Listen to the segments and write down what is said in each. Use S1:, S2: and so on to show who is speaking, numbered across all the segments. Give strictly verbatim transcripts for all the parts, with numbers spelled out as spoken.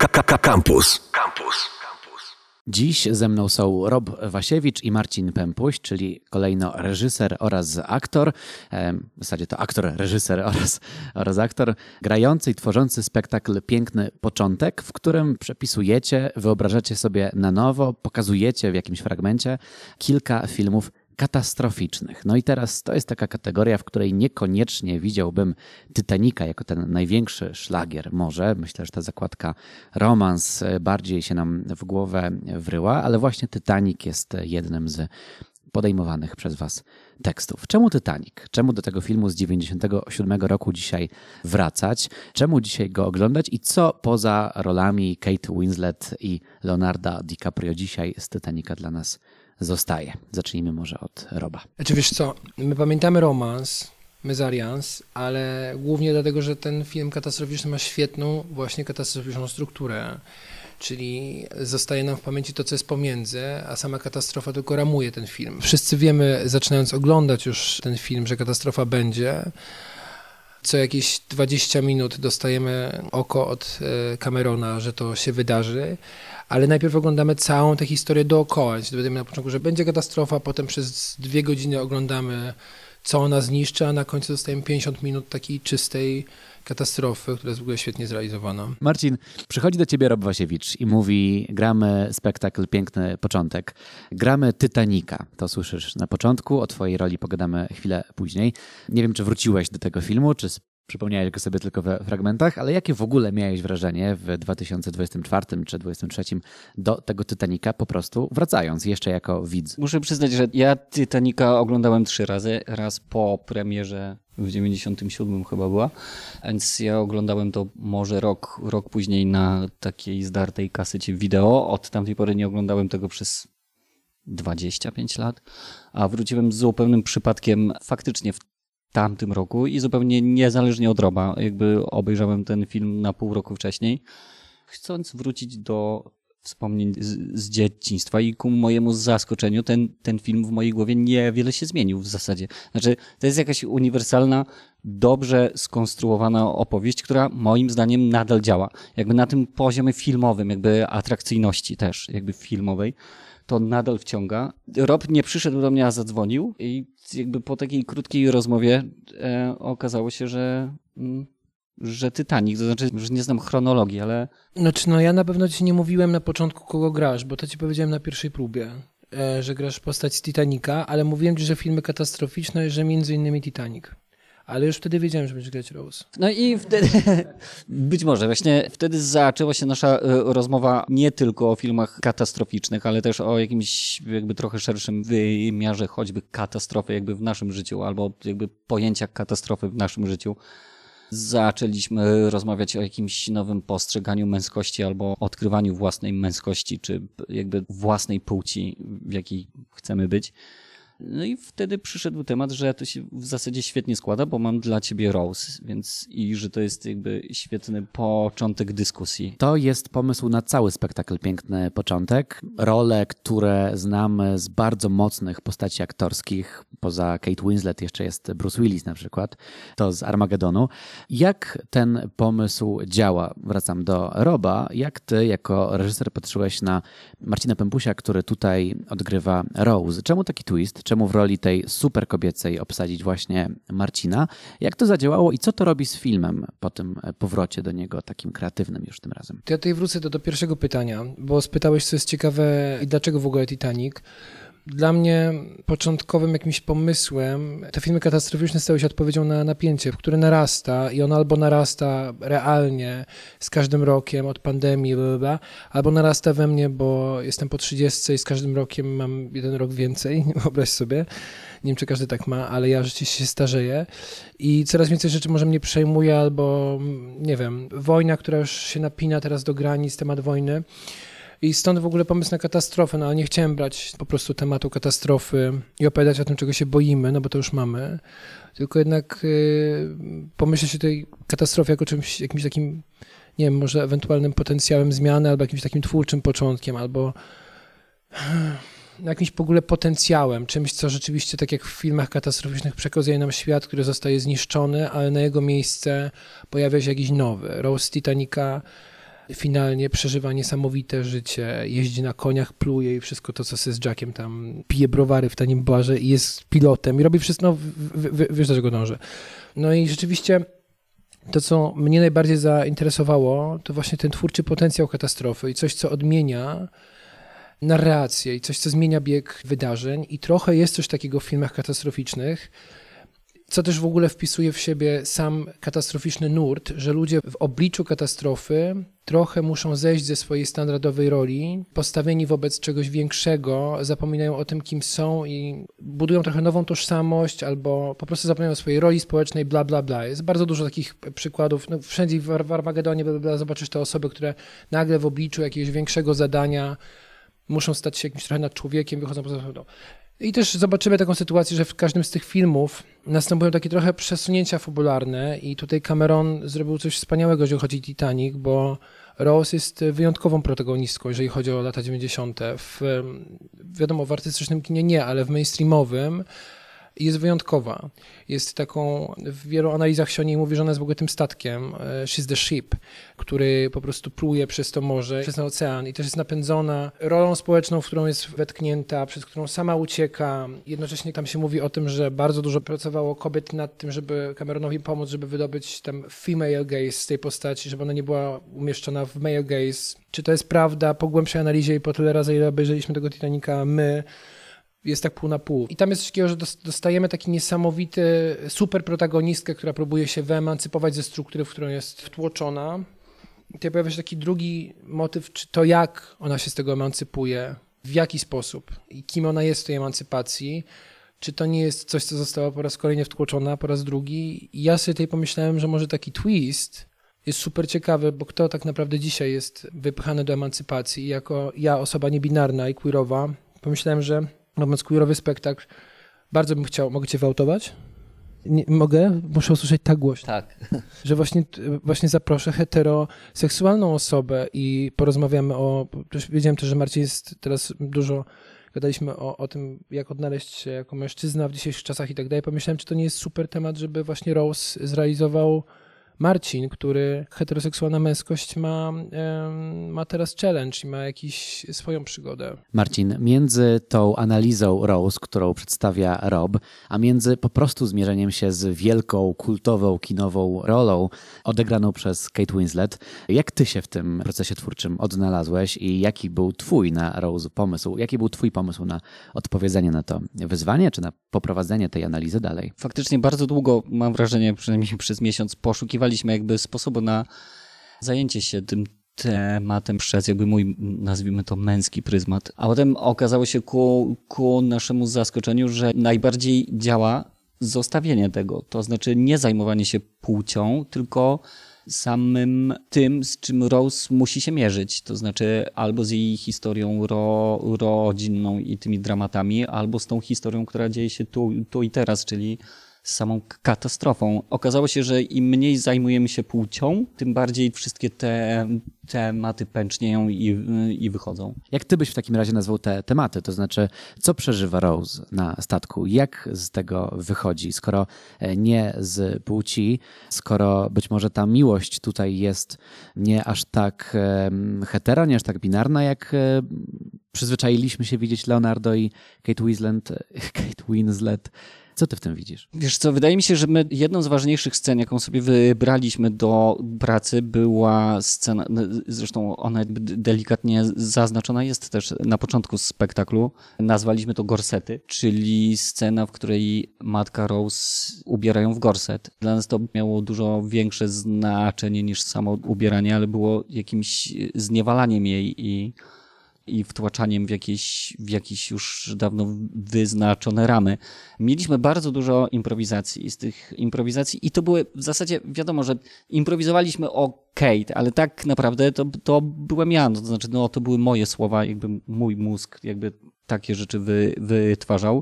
S1: Campus. Campus.
S2: Dziś ze mną są Rob Wasiewicz i Marcin Pępuś, czyli kolejno reżyser oraz aktor, w zasadzie to aktor, reżyser oraz, oraz aktor, grający i tworzący spektakl Piękny Początek, w którym przepisujecie, wyobrażacie sobie na nowo, pokazujecie w jakimś fragmencie kilka filmów katastroficznych. No i teraz to jest taka kategoria, w której niekoniecznie widziałbym Titanica jako ten największy szlagier może. Myślę, że ta zakładka romans bardziej się nam w głowę wryła, ale właśnie Titanic jest jednym z podejmowanych przez was tekstów. Czemu Titanic? Czemu do tego filmu z dziewięćdziesiątego siódmego roku dzisiaj wracać? Czemu dzisiaj go oglądać? I co poza rolami Kate Winslet i Leonarda DiCaprio dzisiaj z Titanica dla nas zostaje? Zacznijmy może od Roba.
S3: Znaczy wiesz co, my pamiętamy romans, Mezarians, ale głównie dlatego, że ten film katastroficzny ma świetną właśnie katastroficzną strukturę. Czyli zostaje nam w pamięci to, co jest pomiędzy, a sama katastrofa tylko ramuje ten film. Wszyscy wiemy, zaczynając oglądać już ten film, że katastrofa będzie. Co jakieś dwadzieścia minut dostajemy oko od Camerona, że to się wydarzy, ale najpierw oglądamy całą tę historię dookoła. Dowiadujemy na początku, że będzie katastrofa, potem przez dwie godziny oglądamy, co ona zniszczy, a na końcu dostajemy pięćdziesiąt minut takiej czystej katastrofy, która jest w ogóle świetnie zrealizowana.
S2: Marcin, przychodzi do ciebie Rob Wasiewicz i mówi: gramy spektakl Piękny Początek, gramy Titanica. To słyszysz na początku, o twojej roli pogadamy chwilę później. Nie wiem, czy wróciłeś do tego filmu, czy przypomniałeś go sobie tylko we fragmentach, ale jakie w ogóle miałeś wrażenie w dwa tysiące dwudziestym czwartym czy dwa tysiące dwudziestym trzecim do tego Titanica, po prostu wracając jeszcze jako widz?
S4: Muszę przyznać, że ja Titanica oglądałem trzy razy. Raz po premierze w dziewięćdziesiątym siódmym chyba była, więc ja oglądałem to może rok, rok później na takiej zdartej kasecie wideo. Od tamtej pory nie oglądałem tego przez dwadzieścia pięć lat, a wróciłem z zupełnym przypadkiem faktycznie w tamtym roku i zupełnie niezależnie od Roba, jakby obejrzałem ten film na pół roku wcześniej, chcąc wrócić do wspomnień z, z dzieciństwa i ku mojemu zaskoczeniu ten, ten film w mojej głowie niewiele się zmienił w zasadzie. Znaczy, to jest jakaś uniwersalna, dobrze skonstruowana opowieść, która moim zdaniem nadal działa. Jakby na tym poziomie filmowym, jakby atrakcyjności też, jakby filmowej, to nadal wciąga. Rob nie przyszedł do mnie, a zadzwonił i jakby po takiej krótkiej rozmowie e, okazało się, że, mm, że Titanic, to znaczy, że nie znam chronologii, ale...
S3: Znaczy, no ja na pewno ci nie mówiłem na początku, kogo grasz, bo to ci powiedziałem na pierwszej próbie, e, że grasz postać z Titanica, ale mówiłem ci, że filmy katastroficzne, że między innymi Titanic. Ale już wtedy wiedziałem, że będziesz grać Rose.
S4: No i wtedy, być może właśnie wtedy zaczęła się nasza rozmowa nie tylko o filmach katastroficznych, ale też o jakimś jakby trochę szerszym wymiarze choćby katastrofy jakby w naszym życiu, albo jakby pojęcia katastrofy w naszym życiu. Zaczęliśmy rozmawiać o jakimś nowym postrzeganiu męskości albo odkrywaniu własnej męskości, czy jakby własnej płci, w jakiej chcemy być. No i wtedy przyszedł temat, że to się w zasadzie świetnie składa, bo mam dla ciebie Rose, więc i że to jest jakby świetny początek dyskusji.
S2: To jest pomysł na cały spektakl Piękny Początek. Role, które znamy z bardzo mocnych postaci aktorskich, poza Kate Winslet jeszcze jest Bruce Willis na przykład, to z Armagedonu. Jak ten pomysł działa? Wracam do Roba. Jak ty jako reżyser patrzyłeś na Marcina Pępusia, który tutaj odgrywa Rose? Czemu taki twist? Czemu w roli tej super kobiecej obsadzić właśnie Marcina? Jak to zadziałało i co to robi z filmem po tym powrocie do niego takim kreatywnym już tym razem?
S3: To ja tutaj wrócę do, do pierwszego pytania, bo spytałeś, co jest ciekawe i dlaczego w ogóle Titanic. Dla mnie początkowym jakimś pomysłem te filmy katastroficzne stały się odpowiedzią na napięcie, które narasta i ono albo narasta realnie z każdym rokiem od pandemii, bla, bla, bla, albo narasta we mnie, bo jestem po trzydziestce i z każdym rokiem mam jeden rok więcej, wyobraź sobie. Nie wiem, czy każdy tak ma, ale ja rzeczywiście się starzeję i coraz więcej rzeczy może mnie przejmuje albo, nie wiem, wojna, która już się napina teraz do granic, temat wojny. I stąd w ogóle pomysł na katastrofę, no ale nie chciałem brać po prostu tematu katastrofy i opowiadać o tym, czego się boimy, no bo to już mamy, tylko jednak yy, pomyśleć o tej katastrofie jako czymś, jakimś takim, nie wiem, może ewentualnym potencjałem zmiany, albo jakimś takim twórczym początkiem, albo jakimś w ogóle potencjałem, czymś, co rzeczywiście, tak jak w filmach katastroficznych, przekazuje nam świat, który zostaje zniszczony, ale na jego miejsce pojawia się jakiś nowy. Rose Titanica finalnie przeżywa niesamowite życie, jeździ na koniach, pluje i wszystko to, co sobie z Jackiem tam pije browary w tanim barze i jest pilotem i robi wszystko, no w, w, w, wiesz do czego dąży. No i rzeczywiście to, co mnie najbardziej zainteresowało, to właśnie ten twórczy potencjał katastrofy i coś, co odmienia narrację i coś, co zmienia bieg wydarzeń i trochę jest coś takiego w filmach katastroficznych, co też w ogóle wpisuje w siebie sam katastroficzny nurt, że ludzie w obliczu katastrofy trochę muszą zejść ze swojej standardowej roli, postawieni wobec czegoś większego, zapominają o tym, kim są i budują trochę nową tożsamość albo po prostu zapominają o swojej roli społecznej, bla, bla, bla. Jest bardzo dużo takich przykładów. No, wszędzie w Armagedonie bla, bla, bla, zobaczysz te osoby, które nagle w obliczu jakiegoś większego zadania muszą stać się jakimś trochę nad człowiekiem, wychodzą poza sobą. I też zobaczymy taką sytuację, że w każdym z tych filmów następują takie trochę przesunięcia fabularne i tutaj Cameron zrobił coś wspaniałego, jeżeli chodzi o Titanic, bo Rose jest wyjątkową protagonistką, jeżeli chodzi o lata dziewięćdziesiąte. W, wiadomo, w artystycznym kinie nie, ale w mainstreamowym jest wyjątkowa. Jest taką, w wielu analizach się o niej mówi, że ona jest w ogóle tym statkiem, she's the ship, który po prostu pluje przez to morze, przez ten ocean i też jest napędzona rolą społeczną, w którą jest wetknięta, przez którą sama ucieka. Jednocześnie tam się mówi o tym, że bardzo dużo pracowało kobiet nad tym, żeby Cameronowi pomóc, żeby wydobyć tam female gaze z tej postaci, żeby ona nie była umieszczona w male gaze. Czy to jest prawda? Po głębszej analizie i po tyle razy, ile obejrzeliśmy tego Titanica, my jest tak pół na pół. I tam jest coś takiego, że dostajemy taki niesamowity super protagonistkę, która próbuje się wyemancypować ze struktury, w którą jest wtłoczona. I tutaj pojawia się taki drugi motyw, czy to jak ona się z tego emancypuje, w jaki sposób i kim ona jest w tej emancypacji. Czy to nie jest coś, co zostało po raz kolejny wtłoczona, po raz drugi. I ja sobie tutaj pomyślałem, że może taki twist jest super ciekawy, bo kto tak naprawdę dzisiaj jest wypchany do emancypacji. I jako ja, osoba niebinarna i queerowa, pomyślałem, że robiąc queerowy spektakl, bardzo bym chciał, mogę cię wyautować? Nie, mogę? Muszę usłyszeć tak głośno.
S4: Tak.
S3: Że właśnie, właśnie zaproszę heteroseksualną osobę i porozmawiamy o, też wiedziałem też, że Marcin jest teraz dużo, gadaliśmy o, o tym, jak odnaleźć się jako mężczyzna w dzisiejszych czasach i tak dalej. Pomyślałem, czy to nie jest super temat, żeby właśnie Rose zrealizował Marcin, który heteroseksualna męskość ma, ma teraz challenge i ma jakąś swoją przygodę.
S2: Marcin, między tą analizą Rose, którą przedstawia Rob, a między po prostu zmierzeniem się z wielką, kultową, kinową rolą odegraną przez Kate Winslet, jak ty się w tym procesie twórczym odnalazłeś i jaki był twój na Rose pomysł? Jaki był twój pomysł na odpowiedzenie na to wyzwanie, czy na poprowadzenie tej analizy dalej?
S4: Faktycznie bardzo długo, mam wrażenie, przynajmniej przez miesiąc, poszukiwaliśmy jakby sposobu na zajęcie się tym tematem przez jakby mój, nazwijmy to, męski pryzmat. A potem okazało się ku, ku naszemu zaskoczeniu, że najbardziej działa zostawienie tego. To znaczy nie zajmowanie się płcią, tylko samym tym, z czym Rose musi się mierzyć. To znaczy albo z jej historią ro, rodzinną i tymi dramatami, albo z tą historią, która dzieje się tu, tu i teraz, czyli z samą katastrofą. Okazało się, że im mniej zajmujemy się płcią, tym bardziej wszystkie te tematy pęcznieją i, i wychodzą.
S2: Jak ty byś w takim razie nazwał te tematy? To znaczy, co przeżywa Rose na statku? Jak z tego wychodzi? Skoro nie z płci, skoro być może ta miłość tutaj jest nie aż tak hetero, nie aż tak binarna, jak przyzwyczailiśmy się widzieć Leonardo i Kate Winslet. Kate Winslet. Co ty w tym widzisz?
S4: Wiesz co, wydaje mi się, że my jedną z ważniejszych scen, jaką sobie wybraliśmy do pracy, była scena, zresztą ona delikatnie zaznaczona jest też na początku spektaklu. Nazwaliśmy to gorsety, czyli scena, w której matka Rose ubiera ją w gorset. Dla nas to miało dużo większe znaczenie niż samo ubieranie, ale było jakimś zniewalaniem jej i i wtłaczaniem w jakieś, w jakieś już dawno wyznaczone ramy. Mieliśmy bardzo dużo improwizacji. Z tych improwizacji i to były w zasadzie, wiadomo, że improwizowaliśmy o Kate, ale tak naprawdę to, to byłem ja. To znaczy, no, to były moje słowa, jakby mój mózg jakby takie rzeczy wy, wytwarzał.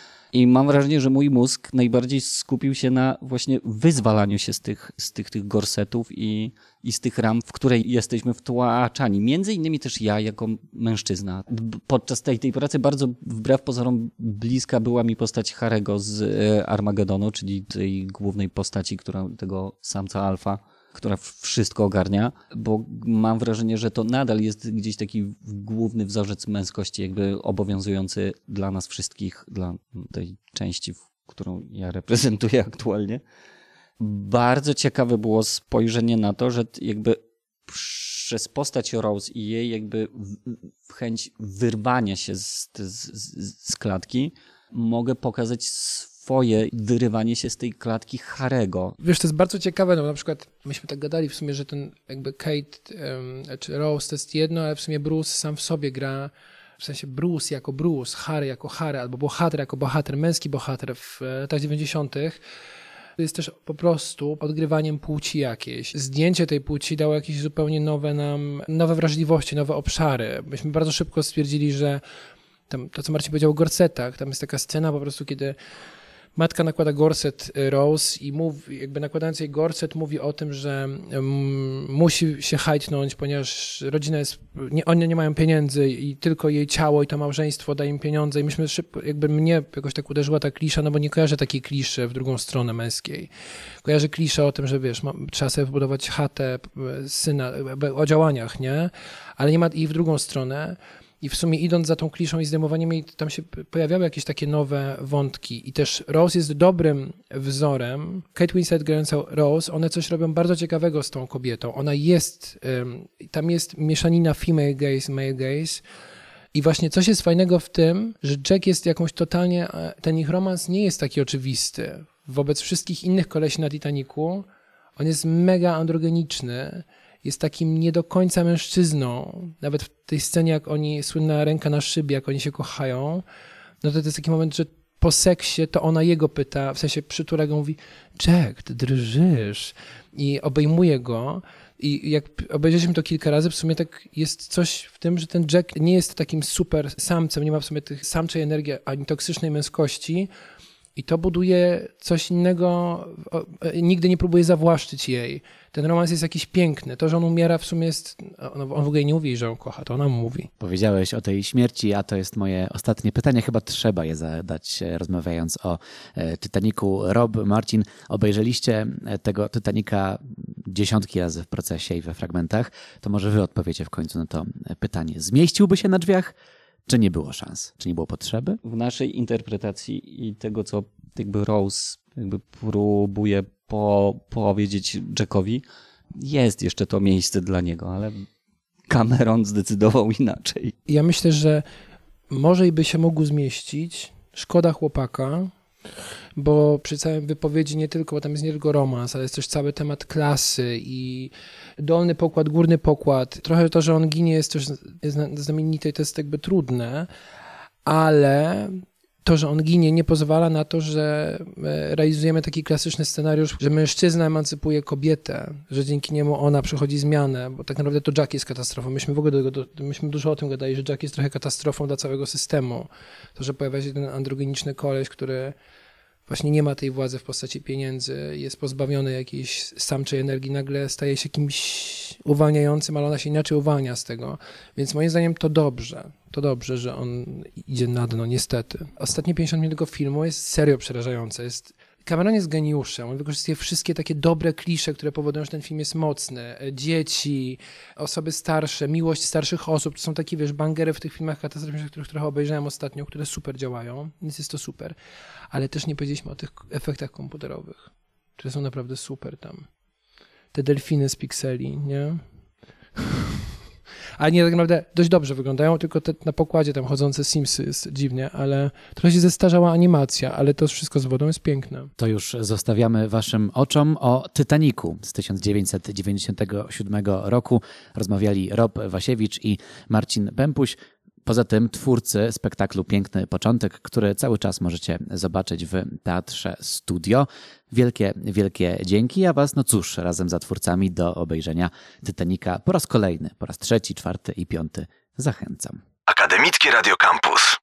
S4: I mam wrażenie, że mój mózg najbardziej skupił się na właśnie wyzwalaniu się z tych, z tych, tych gorsetów i, i z tych ram, w której jesteśmy wtłaczani. Między innymi też ja jako mężczyzna. Podczas tej, tej pracy bardzo wbrew pozorom bliska była mi postać Harego z Armagedonu, czyli tej głównej postaci, która tego samca alfa która wszystko ogarnia, bo mam wrażenie, że to nadal jest gdzieś taki główny wzorzec męskości jakby obowiązujący dla nas wszystkich, dla tej części, którą ja reprezentuję aktualnie. Bardzo ciekawe było spojrzenie na to, że jakby przez postać Rose i jej jakby chęć wyrwania się z, z, z klatki mogę pokazać swoje wyrywanie się z tej klatki Harego.
S3: Wiesz, to jest bardzo ciekawe, no na przykład myśmy tak gadali w sumie, że ten jakby Kate um, czy Rose to jest jedno, ale w sumie Bruce sam w sobie gra, w sensie Bruce jako Bruce, Harry jako Harry, albo bohater jako bohater, męski bohater w latach dziewięćdziesiątych. To jest też po prostu odgrywaniem płci jakiejś. Zdjęcie tej płci dało jakieś zupełnie nowe nam, nowe wrażliwości, nowe obszary. Myśmy bardzo szybko stwierdzili, że tam, to, co Marcin powiedział o gorsetach, tam jest taka scena po prostu, kiedy matka nakłada gorset Rose i mówi, jakby nakładając jej gorset mówi o tym, że um, musi się hajtnąć, ponieważ rodzina jest, nie, oni nie mają pieniędzy i tylko jej ciało i to małżeństwo daje im pieniądze i myśmy szybko, jakby mnie jakoś tak uderzyła ta klisza, no bo nie kojarzę takiej kliszy w drugą stronę męskiej. Kojarzę kliszę o tym, że wiesz, ma, trzeba sobie wybudować chatę syna, o działaniach, nie? Ale nie ma i w drugą stronę. I w sumie idąc za tą kliszą i zdejmowaniem jej, tam się pojawiały jakieś takie nowe wątki. I też Rose jest dobrym wzorem. Kate Winslet grająca Rose, one coś robią bardzo ciekawego z tą kobietą. Ona jest, um, tam jest mieszanina female gaze, male gaze. I właśnie coś jest fajnego w tym, że Jack jest jakąś totalnie, ten ich romans nie jest taki oczywisty. Wobec wszystkich innych kolesi na Titanicu on jest mega androgeniczny. Jest takim nie do końca mężczyzną. Nawet w tej scenie, jak oni, słynna ręka na szybie, jak oni się kochają, no to to jest taki moment, że po seksie to ona jego pyta, w sensie przytula go, mówi Jack, ty drżysz i obejmuje go. I jak obejrzeliśmy to kilka razy, w sumie tak jest coś w tym, że ten Jack nie jest takim super samcem, nie ma w sumie tych samczej energii ani toksycznej męskości. I to buduje coś innego, nigdy nie próbuje zawłaszczyć jej. Ten romans jest jakiś piękny. To, że on umiera w sumie jest, on w ogóle nie mówi, że on kocha, to ona mu mówi.
S2: Powiedziałeś o tej śmierci, a to jest moje ostatnie pytanie. Chyba trzeba je zadać, rozmawiając o Titanicu. Rob, Marcin, obejrzeliście tego Titanica dziesiątki razy w procesie i we fragmentach. To może wy odpowiecie w końcu na to pytanie. Zmieściłby się na drzwiach? Czy nie było szans? Czy nie było potrzeby?
S4: W naszej interpretacji i tego, co jakby Rose jakby próbuje po, powiedzieć Jackowi, jest jeszcze to miejsce dla niego, ale Cameron zdecydował inaczej.
S3: Ja myślę, że może i by się mógł zmieścić. Szkoda chłopaka, bo przy całej wypowiedzi nie tylko, bo tam jest nie tylko romans, ale jest też cały temat klasy i dolny pokład, górny pokład. Trochę to, że on ginie jest też jest znamienite i to jest jakby trudne, ale to, że on ginie nie pozwala na to, że realizujemy taki klasyczny scenariusz, że mężczyzna emancypuje kobietę, że dzięki niemu ona przechodzi zmianę, bo tak naprawdę to Jack jest katastrofą. Myśmy w ogóle do, do, myśmy dużo o tym gadali, że Jack jest trochę katastrofą dla całego systemu. To, że pojawia się ten androgeniczny koleś, który właśnie nie ma tej władzy w postaci pieniędzy, jest pozbawiony jakiejś samczej energii, nagle staje się kimś uwalniającym, ale ona się inaczej uwalnia z tego. Więc moim zdaniem to dobrze. To dobrze, że on idzie na dno, niestety. Ostatnie pięćdziesiąt minut tego filmu jest serio przerażające. Jest... Cameron jest geniuszem. On wykorzystuje wszystkie takie dobre klisze, które powodują, że ten film jest mocny. Dzieci, osoby starsze, miłość starszych osób. To są takie, wiesz, bangery w tych filmach katastroficznych, których trochę obejrzałem ostatnio, które super działają, więc jest to super. Ale też nie powiedzieliśmy o tych efektach komputerowych, które są naprawdę super tam. Te delfiny z pikseli, nie? Ale nie, tak naprawdę dość dobrze wyglądają, tylko te na pokładzie tam chodzące Simsy jest dziwnie, ale trochę się zestarzała animacja, ale to wszystko z wodą jest piękne.
S2: To już zostawiamy waszym oczom. O Titanicu z tysiąc dziewięćset dziewięćdziesiątego siódmego roku rozmawiali Rob Wasiewicz i Marcin Pempuś. Poza tym twórcy spektaklu Piękny Początek, który cały czas możecie zobaczyć w Teatrze Studio. Wielkie, wielkie dzięki, a was, no cóż, razem z twórcami do obejrzenia Titanica po raz kolejny, po raz trzeci, czwarty i piąty zachęcam.
S1: Akademickie Radio Campus.